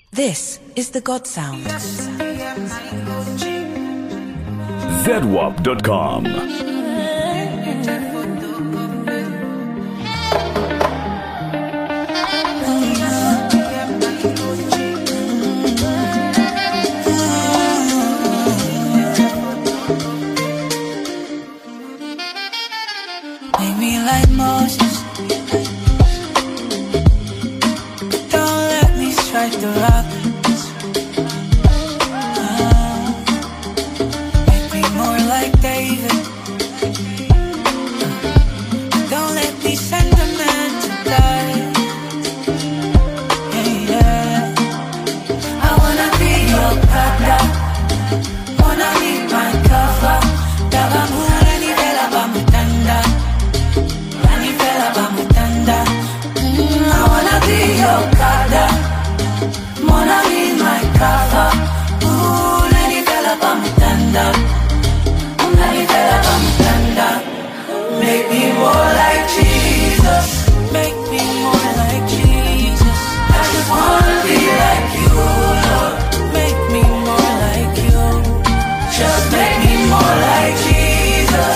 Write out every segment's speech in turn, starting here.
This is the God Sound. ZWAP.com. Make me like Moses. Don't let me strike the rock. Make me more like David. Don't let me send a man to die. Yeah, yeah. I wanna be your brother. Wanna be my cover. Davamura ni vela bamutanda. Rani vela bamutanda. I wanna be your brother. Wanna be my cover. Ooh, Rani vela bamutanda. Rani vela bamutanda. Make me more like Jesus. Make me more like Jesus. I just wanna be like you, Lord. Make me more like you. Just make me more like Jesus.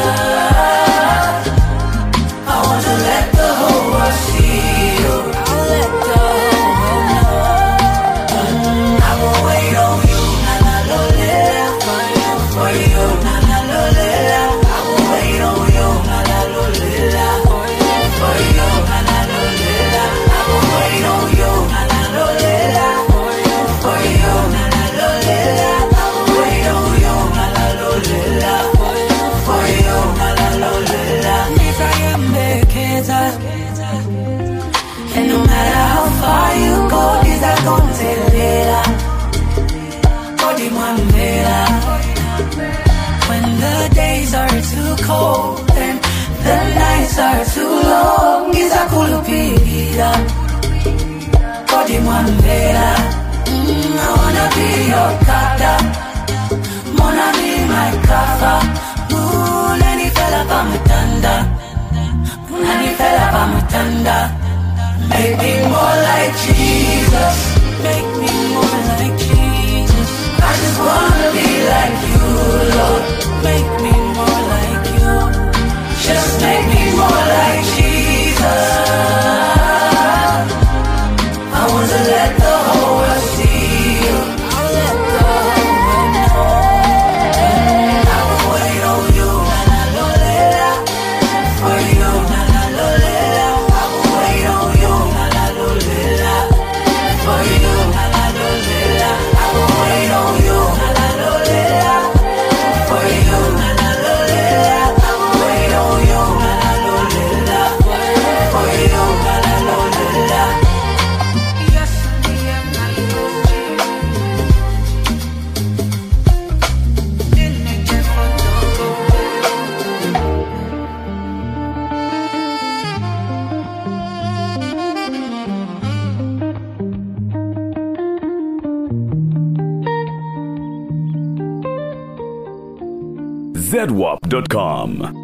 I want to let the whole world see you. I'll let the whole world know. I will wait on you, na na lo lela. For you, na na lo lela. I will wait on you, na na lo lela. For you, na na lo lela. I will wait on you, na na lo lela. For you, na na lo lela. I will wait on you, na na lo lela. For you, na na lo lela. If I am bekeza, and no matter how far you go, is that gonna take later? Body one later. When the days are too cold and the nights are too long, is that cool to be here? Body one later. I wanna be your kata. Wanna be my cover. Ooh, Nani fella bamutanda. Nani fella bamutanda. Make me more like Jesus. Make me more like Jesus. I just wanna be like you, Lord. Make me more like you. Just make me more like Jesus. I want to let the whole world see you. I'll let the whole world know. I will wait on you, na na lo lela. For you, na na lo lela. I will wait on you, na na lo lela. For you, na na lo lela. I will wait on you, na na lo lela. For you, na na lo lela. I will wait on you, na na lo lela. For you, na na lo lela. Yes, ZWAP.com.